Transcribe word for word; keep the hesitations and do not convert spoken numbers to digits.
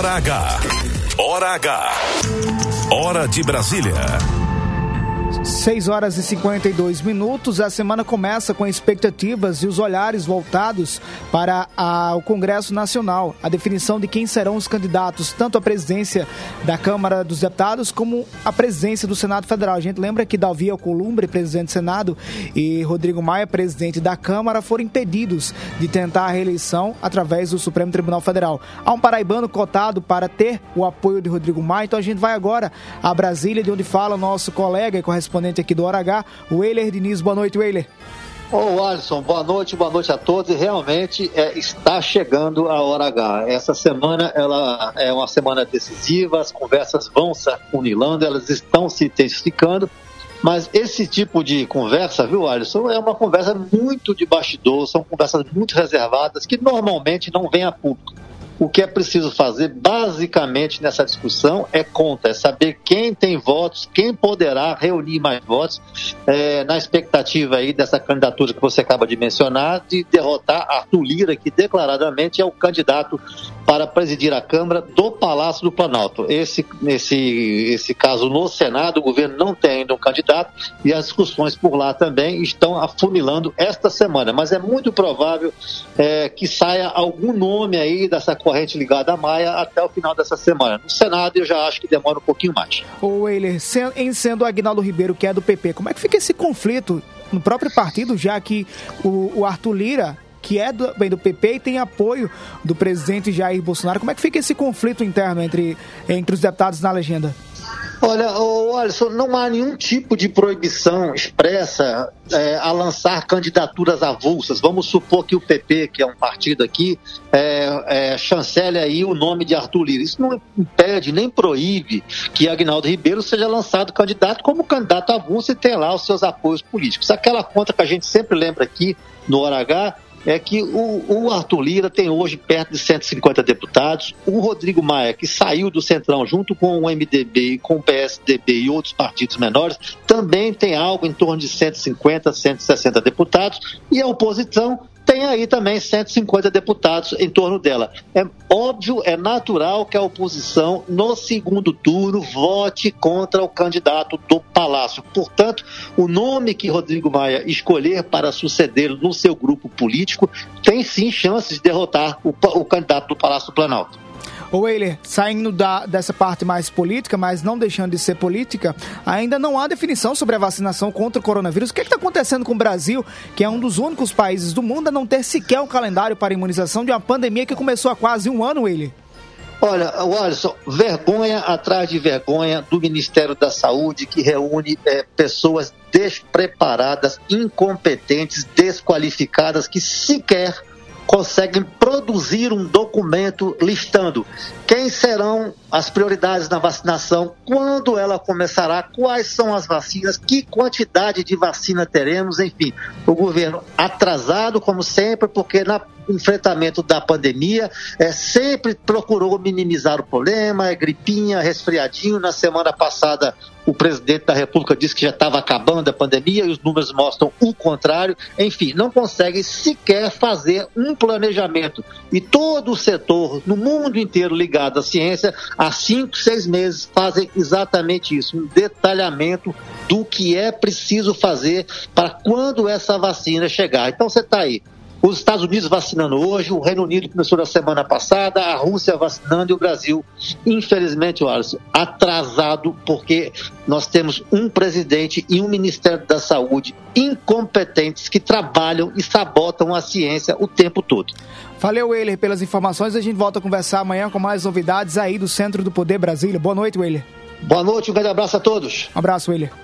Hora H. Hora H. Hora de Brasília. seis horas e cinquenta e dois minutos. A semana começa com expectativas e os olhares voltados para a, o Congresso Nacional. A definição de quem serão os candidatos, tanto à presidência da Câmara dos Deputados como à presidência do Senado Federal. A gente lembra que Davi Alcolumbre, presidente do Senado, e Rodrigo Maia, presidente da Câmara, foram impedidos de tentar a reeleição através do Supremo Tribunal Federal. Há um paraibano cotado para ter o apoio de Rodrigo Maia, então a gente vai agora a Brasília, de onde fala o nosso colega e correspondente aqui do Hora H, o Weiler Diniz. Boa noite, Weiler. Ô Alisson, boa noite, boa noite a todos. E realmente é, está chegando a Hora H. Essa semana ela é uma semana decisiva, as conversas vão se afunilando, elas estão se intensificando, mas esse tipo de conversa, viu, Alisson, é uma conversa muito de bastidor, são conversas muito reservadas que normalmente não vêm a público. O que é preciso fazer, basicamente, nessa discussão é conta, é saber quem tem votos, quem poderá reunir mais votos, é, na expectativa aí dessa candidatura que você acaba de mencionar, de derrotar Arthur Lira, que declaradamente é o candidato para presidir a Câmara do Palácio do Planalto. Esse, esse, esse caso no Senado, o governo não tem ainda um candidato e as discussões por lá também estão afunilando esta semana, mas é muito provável é, que saia algum nome aí dessa corrente ligada à Maia até o final dessa semana. No Senado eu já acho que demora um pouquinho mais. Ô Weiler, em sendo o Aguinaldo Ribeiro, que é do P P, como é que fica esse conflito no próprio partido, já que o, o Arthur Lira, que é do, bem do P P e tem apoio do presidente Jair Bolsonaro, como é que fica esse conflito interno entre, entre os deputados na legenda? Olha, oh, Alisson, não há nenhum tipo de proibição expressa é, a lançar candidaturas avulsas. Vamos supor que o P P, que é um partido aqui, é, é, chancele aí o nome de Arthur Lira. Isso não impede nem proíbe que Aguinaldo Ribeiro seja lançado candidato como candidato avulso e tenha lá os seus apoios políticos. Aquela conta que a gente sempre lembra aqui no Hora H é que o, o Arthur Lira tem hoje perto de cento e cinquenta deputados, o Rodrigo Maia, que saiu do Centrão junto com o M D B, com o P S D B e outros partidos menores, também tem algo em torno de cento e cinquenta, cento e sessenta deputados, e a oposição tem aí também cento e cinquenta deputados em torno dela. É óbvio, é natural que a oposição, no segundo turno, vote contra o candidato do Palácio. Portanto, o nome que Rodrigo Maia escolher para sucedê-lo no seu grupo político tem sim chances de derrotar o, o candidato do Palácio do Planalto. Ô Weiler, saindo da, dessa parte mais política, mas não deixando de ser política, ainda não há definição sobre a vacinação contra o coronavírus. O que é está acontecendo com o Brasil, que é um dos únicos países do mundo a não ter sequer um calendário para a imunização de uma pandemia que começou há quase um ano, Weiler? Olha, Alisson, vergonha atrás de vergonha do Ministério da Saúde, que reúne é, pessoas despreparadas, incompetentes, desqualificadas, que sequer conseguem produzir um documento listando quem serão as prioridades na vacinação, quando ela começará, quais são as vacinas, que quantidade de vacina teremos, enfim. O governo atrasado, como sempre, porque no enfrentamento da pandemia é, sempre procurou minimizar o problema, é gripinha, resfriadinho. Na semana passada o presidente da República disse que já estava acabando a pandemia e os números mostram o contrário. Enfim, não consegue sequer fazer um planejamento. E todo o setor, no mundo inteiro ligado à ciência, há cinco, seis meses fazem exatamente isso, um detalhamento do que é preciso fazer para quando essa vacina chegar. Então você está aí. Os Estados Unidos vacinando hoje, o Reino Unido começou na semana passada, a Rússia vacinando e o Brasil, infelizmente, Alisson, atrasado, porque nós temos um presidente e um Ministério da Saúde incompetentes que trabalham e sabotam a ciência o tempo todo. Valeu, Weiler, pelas informações. A gente volta a conversar amanhã com mais novidades aí do Centro do Poder Brasília. Boa noite, Weiler. Boa noite, um grande abraço a todos. Um abraço, Weiler.